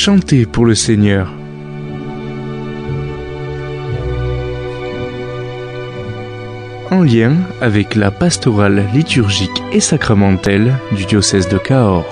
Chantez pour le Seigneur. En lien avec la pastorale liturgique et sacramentelle du diocèse de Cahors.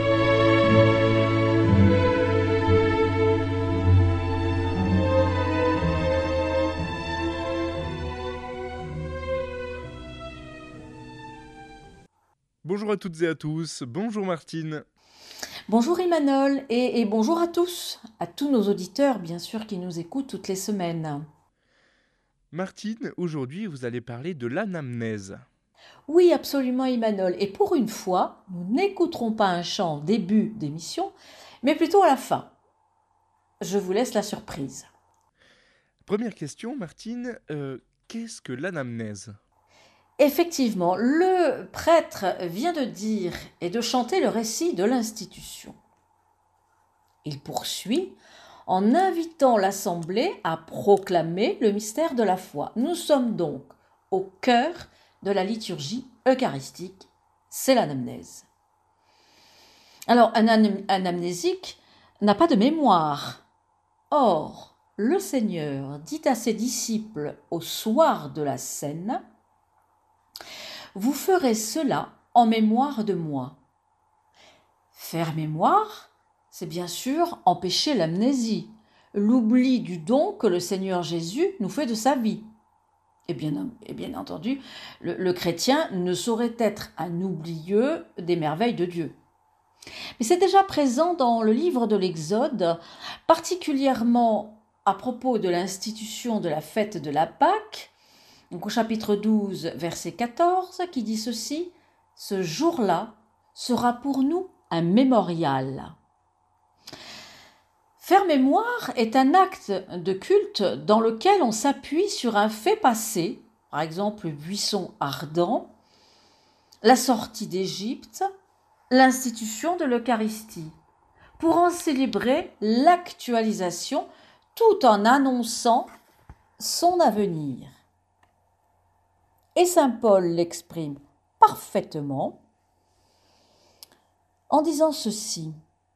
Bonjour à toutes et à tous, bonjour Martine. Bonjour Imanol et bonjour à tous nos auditeurs bien sûr qui nous écoutent toutes les semaines. Martine, aujourd'hui vous allez parler de l'anamnèse. Oui, absolument Imanol, et pour une fois, nous n'écouterons pas un chant au début d'émission, mais plutôt à la fin. Je vous laisse la surprise. Première question Martine, qu'est-ce que l'anamnèse ? Effectivement, le prêtre vient de dire et de chanter le récit de l'institution. Il poursuit en invitant l'Assemblée à proclamer le mystère de la foi. Nous sommes donc au cœur de la liturgie eucharistique, c'est l'anamnèse. Alors, un anamnésique n'a pas de mémoire. Or, le Seigneur dit à ses disciples au soir de la scène, « Vous ferez cela en mémoire de moi ». Faire mémoire, c'est bien sûr empêcher l'amnésie, l'oubli du don que le Seigneur Jésus nous fait de sa vie. Et bien entendu, le chrétien ne saurait être un oublieux des merveilles de Dieu. Mais c'est déjà présent dans le livre de l'Exode, particulièrement à propos de l'institution de la fête de la Pâque, donc au chapitre 12, verset 14, qui dit ceci, « Ce jour-là sera pour nous un mémorial ». Faire mémoire est un acte de culte dans lequel on s'appuie sur un fait passé, par exemple le buisson ardent, la sortie d'Égypte, l'institution de l'Eucharistie, pour en célébrer l'actualisation tout en annonçant son avenir. Et saint Paul l'exprime parfaitement en disant ceci.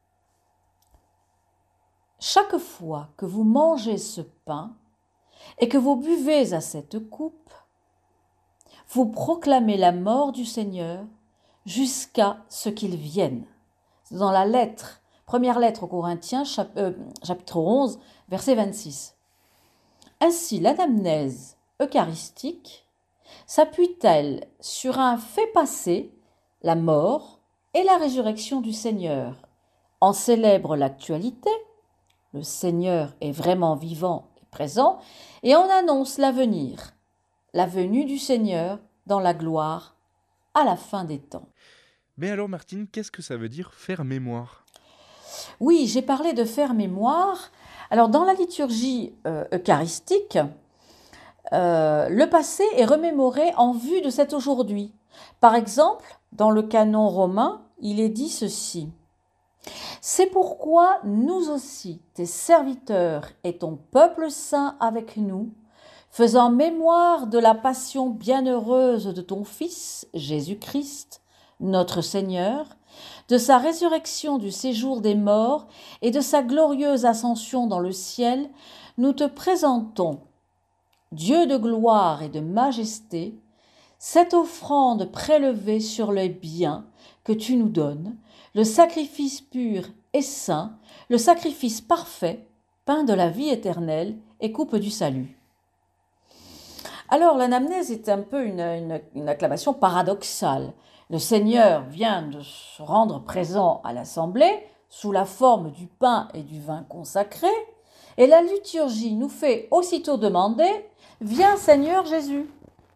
Chaque fois que vous mangez ce pain et que vous buvez à cette coupe, vous proclamez la mort du Seigneur jusqu'à ce qu'il vienne. C'est dans la première lettre aux Corinthiens, chapitre 11, verset 26. Ainsi, l'anamnèse eucharistique s'appuie-t-elle sur un fait passé, la mort et la résurrection du Seigneur, en célèbre l'actualité, le Seigneur est vraiment vivant et présent, et on annonce l'avenir, la venue du Seigneur dans la gloire à la fin des temps. Mais alors Martine, qu'est-ce que ça veut dire faire mémoire ? Oui, j'ai parlé de faire mémoire. Alors dans la liturgie eucharistique, le passé est remémoré en vue de cet aujourd'hui. Par exemple, dans le canon romain, il est dit ceci. C'est pourquoi nous aussi, tes serviteurs et ton peuple saint avec nous, faisant mémoire de la passion bienheureuse de ton Fils, Jésus-Christ, notre Seigneur, de sa résurrection du séjour des morts et de sa glorieuse ascension dans le ciel, nous te présentons, Dieu de gloire et de majesté, cette offrande prélevée sur les biens que tu nous donnes, le sacrifice pur et saint, le sacrifice parfait, pain de la vie éternelle et coupe du salut. Alors l'anamnèse est un peu une acclamation paradoxale. Le Seigneur vient de se rendre présent à l'assemblée sous la forme du pain et du vin consacrés, et la liturgie nous fait aussitôt demander « Viens Seigneur Jésus ».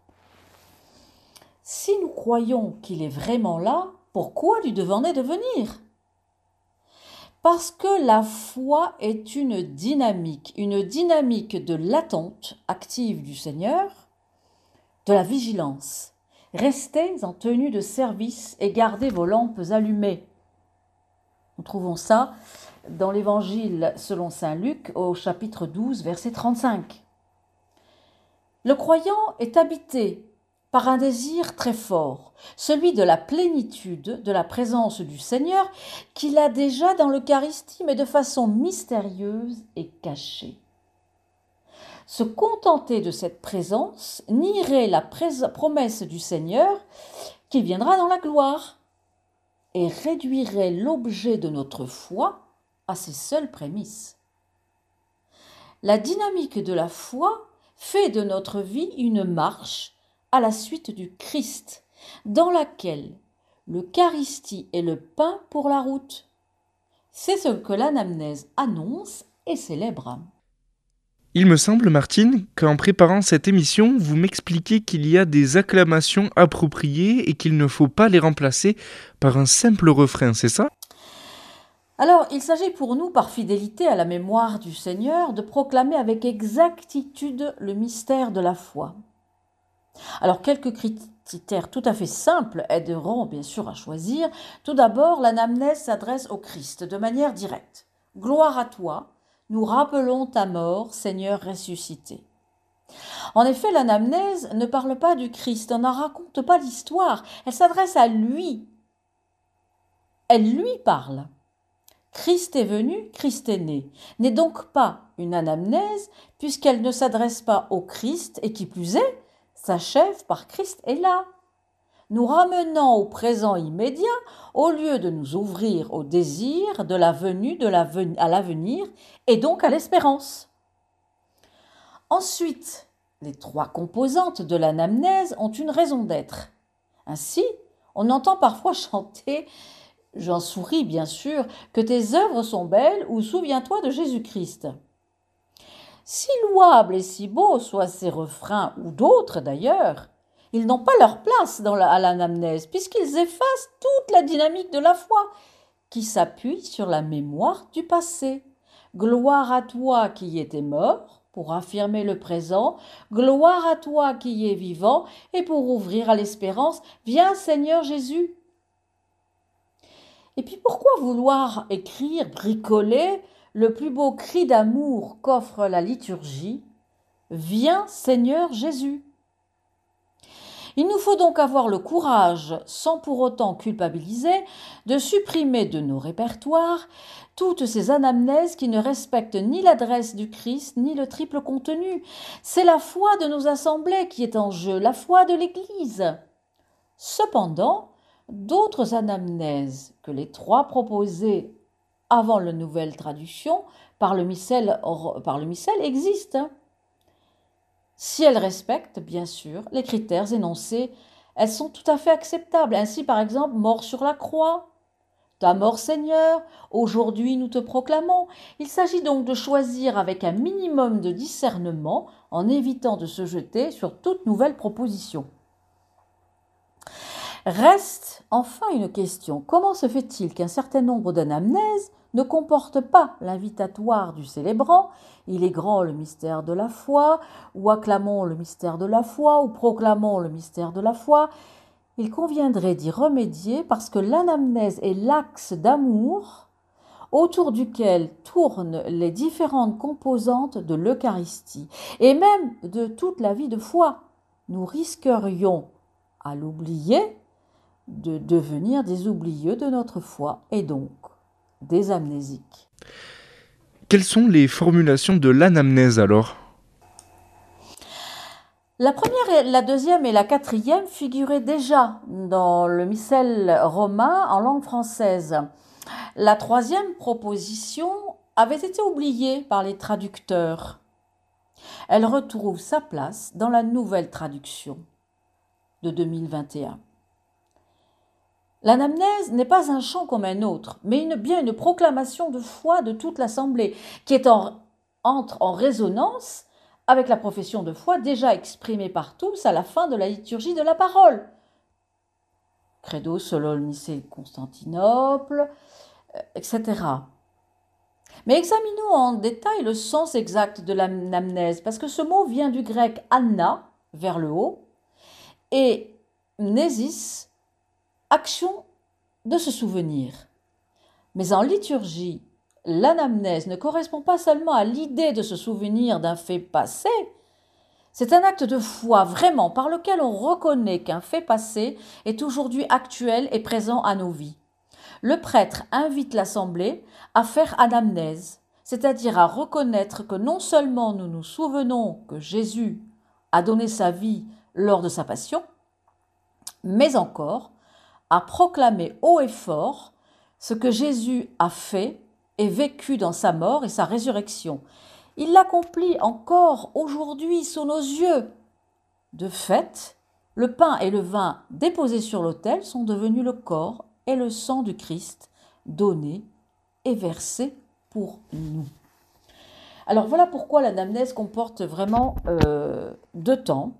Si nous croyons qu'il est vraiment là, pourquoi lui devons-nous de venir ? Parce que la foi est une dynamique de l'attente active du Seigneur, de la vigilance. Restez en tenue de service et gardez vos lampes allumées. Nous trouvons ça dans l'Évangile selon saint Luc au chapitre 12, verset 35. Le croyant est habité par un désir très fort, celui de la plénitude de la présence du Seigneur qu'il a déjà dans l'Eucharistie, mais de façon mystérieuse et cachée. Se contenter de cette présence nierait la promesse du Seigneur qui viendra dans la gloire et réduirait l'objet de notre foi à ses seules prémices. La dynamique de la foi fait de notre vie une marche à la suite du Christ, dans laquelle l'Eucharistie est le pain pour la route. C'est ce que l'anamnèse annonce et célèbre. Il me semble, Martine, qu'en préparant cette émission, vous m'expliquez qu'il y a des acclamations appropriées et qu'il ne faut pas les remplacer par un simple refrain, c'est ça ? Alors, il s'agit pour nous, par fidélité à la mémoire du Seigneur, de proclamer avec exactitude le mystère de la foi. Alors, quelques critères tout à fait simples aideront bien sûr à choisir. Tout d'abord, l'anamnèse s'adresse au Christ de manière directe. « Gloire à toi, nous rappelons ta mort, Seigneur ressuscité. » En effet, l'anamnèse ne parle pas du Christ, n'en raconte pas l'histoire, elle s'adresse à lui. Elle lui parle. Christ est venu, Christ est né. N'est donc pas une anamnèse, puisqu'elle ne s'adresse pas au Christ, et qui plus est, s'achève par Christ est là, nous ramenant au présent immédiat au lieu de nous ouvrir au désir de la venue à l'avenir et donc à l'espérance. Ensuite, les trois composantes de l'anamnèse ont une raison d'être. Ainsi, on entend parfois chanter « J'en souris bien sûr, que tes œuvres sont belles » ou « Souviens-toi de Jésus-Christ ». Si louables et si beaux soient ces refrains, ou d'autres d'ailleurs, ils n'ont pas leur place à l'anamnèse, puisqu'ils effacent toute la dynamique de la foi, qui s'appuie sur la mémoire du passé. Gloire à toi qui étais mort, pour affirmer le présent, gloire à toi qui es vivant, et pour ouvrir à l'espérance, viens Seigneur Jésus. Et puis pourquoi vouloir écrire, bricoler le plus beau cri d'amour qu'offre la liturgie, « Viens Seigneur Jésus ». Il nous faut donc avoir le courage, sans pour autant culpabiliser, de supprimer de nos répertoires toutes ces anamnèses qui ne respectent ni l'adresse du Christ, ni le triple contenu. C'est la foi de nos assemblées qui est en jeu, la foi de l'Église. Cependant, d'autres anamnèses que les trois proposées avant la nouvelle traduction par le missel existent. Si elles respectent, bien sûr, les critères énoncés, elles sont tout à fait acceptables. Ainsi, par exemple, mort sur la croix, ta mort Seigneur, aujourd'hui nous te proclamons. Il s'agit donc de choisir avec un minimum de discernement en évitant de se jeter sur toute nouvelle proposition. Reste enfin une question. Comment se fait-il qu'un certain nombre d'anamnèses ne comportent pas l'invitatoire du célébrant, il est grand le mystère de la foi, ou acclamons le mystère de la foi, ou proclamons le mystère de la foi? Il conviendrait d'y remédier parce que l'anamnèse est l'axe d'amour autour duquel tournent les différentes composantes de l'Eucharistie, et même de toute la vie de foi. Nous risquerions, à l'oublier, de devenir des oublieux de notre foi, et donc des amnésiques. Quelles sont les formulations de l'anamnèse alors ? La première, la deuxième et la quatrième figuraient déjà dans le missel romain en langue française. La troisième proposition avait été oubliée par les traducteurs. Elle retrouve sa place dans la nouvelle traduction de 2021. L'anamnèse n'est pas un chant comme un autre, mais bien une proclamation de foi de toute l'assemblée, qui entre en résonance avec la profession de foi déjà exprimée par tous à la fin de la liturgie de la parole. Credo solum Nicée Constantinople, etc. Mais examinons en détail le sens exact de l'anamnèse, parce que ce mot vient du grec anna, vers le haut, et nésis, action de se souvenir. Mais en liturgie, l'anamnèse ne correspond pas seulement à l'idée de se souvenir d'un fait passé, C'est un acte de foi, vraiment, par lequel on reconnaît qu'un fait passé est aujourd'hui actuel et présent à nos vies. Le prêtre invite l'assemblée à faire anamnèse, c'est-à-dire à reconnaître que non seulement nous nous souvenons que Jésus a donné sa vie lors de sa passion, mais encore à proclamer haut et fort ce que Jésus a fait et vécu dans sa mort et sa résurrection. Il l'accomplit encore aujourd'hui sous nos yeux. De fait, le pain et le vin déposés sur l'autel sont devenus le corps et le sang du Christ, donné et versé pour nous. Alors voilà pourquoi l'anamnèse comporte vraiment deux temps.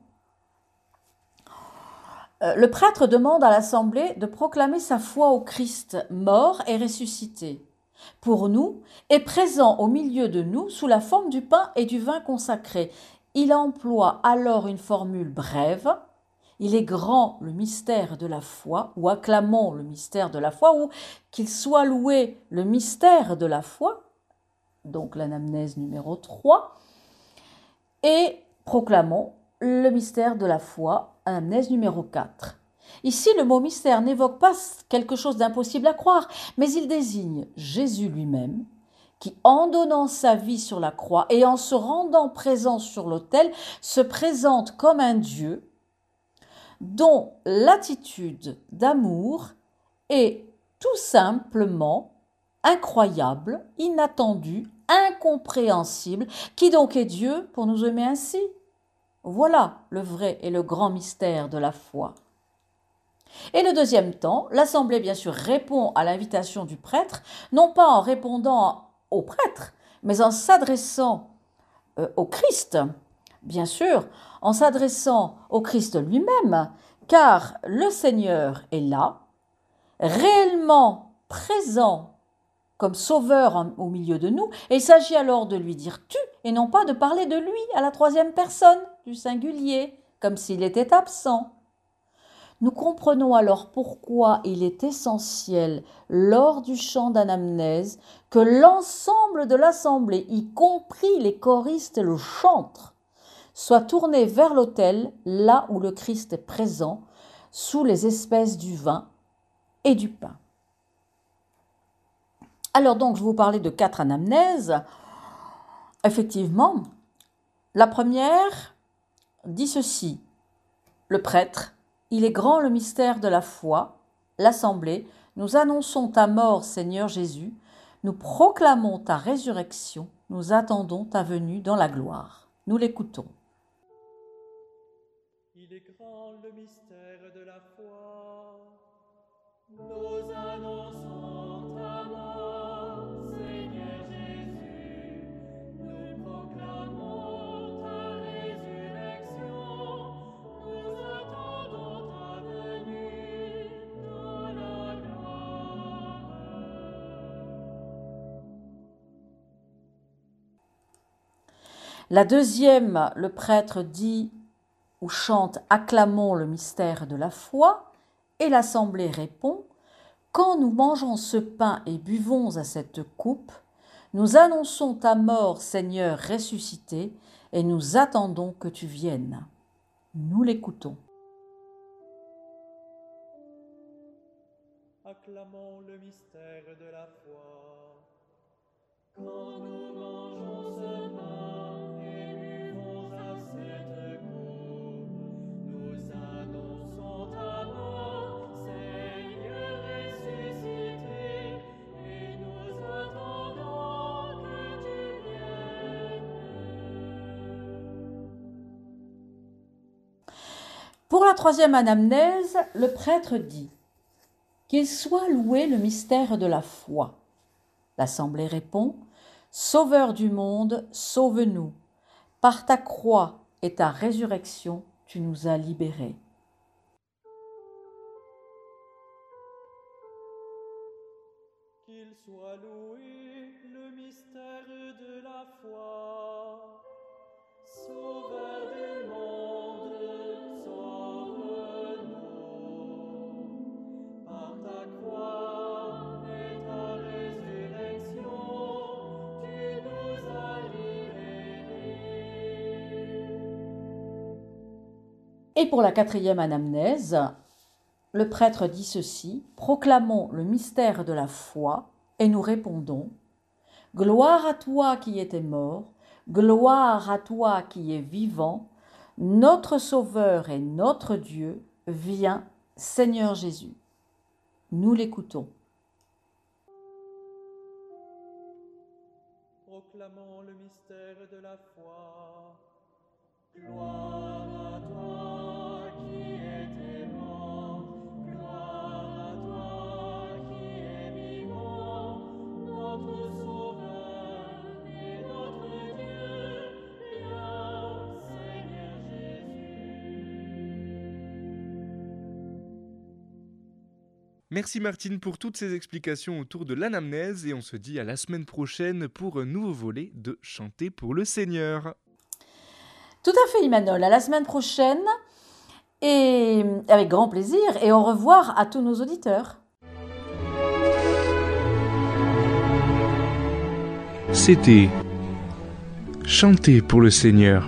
Le prêtre demande à l'assemblée de proclamer sa foi au Christ mort et ressuscité pour nous et présent au milieu de nous sous la forme du pain et du vin consacrés. Il emploie alors une formule brève. Il est grand le mystère de la foi, ou acclamons le mystère de la foi, ou qu'il soit loué le mystère de la foi, donc l'anamnèse numéro 3, et proclamons le mystère de la foi, anamnèse numéro 4. Ici, le mot mystère n'évoque pas quelque chose d'impossible à croire, mais il désigne Jésus lui-même, qui, en donnant sa vie sur la croix et en se rendant présent sur l'autel, se présente comme un Dieu dont l'attitude d'amour est tout simplement incroyable, inattendue, incompréhensible. Qui donc est Dieu pour nous aimer ainsi? Voilà le vrai et le grand mystère de la foi. Et le deuxième temps, l'Assemblée bien sûr répond à l'invitation du prêtre, non pas en répondant au prêtre, mais en s'adressant au Christ, bien sûr, en s'adressant au Christ lui-même, car le Seigneur est là, réellement présent comme sauveur au milieu de nous, et il s'agit alors de lui dire tu, et non pas de parler de lui à la troisième personne du singulier, comme s'il était absent. Nous comprenons alors pourquoi il est essentiel, lors du chant d'anamnèse, que l'ensemble de l'assemblée, y compris les choristes et le chantre, soit tourné vers l'autel, là où le Christ est présent, sous les espèces du vin et du pain. Alors donc, je vous parlais de 4 anamnèses. Effectivement, la première dit ceci. Le prêtre, il est grand le mystère de la foi. L'assemblée, nous annonçons ta mort, Seigneur Jésus. Nous proclamons ta résurrection. Nous attendons ta venue dans la gloire. Nous l'écoutons. Il est grand le mystère de la foi. Nous annonçons ta mort, Seigneur Jésus. Nous proclamons ta résurrection. Nous attendons ta venue dans la gloire. La deuxième, le prêtre dit ou chante « Acclamons le mystère de la foi » et l'assemblée répond « Quand nous mangeons ce pain et buvons à cette coupe, nous annonçons ta mort, Seigneur ressuscité, et nous attendons que tu viennes. » Nous l'écoutons. Acclamons le mystère de la foi. Quand nous mangeons ce pain et buvons à cette coupe, nous annonçons ta mort, Seigneur ressuscité, et nous attendons que tu viennes. Pour la troisième anamnèse, le prêtre dit « Qu'il soit loué le mystère de la foi. » L'assemblée répond « Sauveur du monde, sauve-nous. Par ta croix et ta résurrection, tu nous as libérés. » Qu'il soit loué le mystère de la foi. Sauveur du monde, sauve-nous. Par ta croix et ta résurrection, tu nous as libérés. Et pour la 4e anamnèse, le prêtre dit ceci: proclamons le mystère de la foi et nous répondons: gloire à toi qui étais mort, gloire à toi qui es vivant, notre Sauveur et notre Dieu, viens, Seigneur Jésus. Nous l'écoutons. Proclamons le mystère de la foi. Gloire à toi qui étais mort, gloire à toi qui es vivant, notre Sauveur et notre Dieu, viens, Seigneur Jésus. Merci Martine pour toutes ces explications autour de l'anamnèse et on se dit à la semaine prochaine pour un nouveau volet de Chanter pour le Seigneur. Tout à fait, Imanol. À la semaine prochaine et avec grand plaisir et au revoir à tous nos auditeurs. C'était Chanter pour le Seigneur.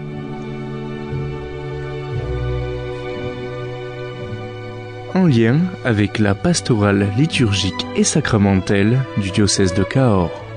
En lien avec la pastorale liturgique et sacramentelle du diocèse de Cahors.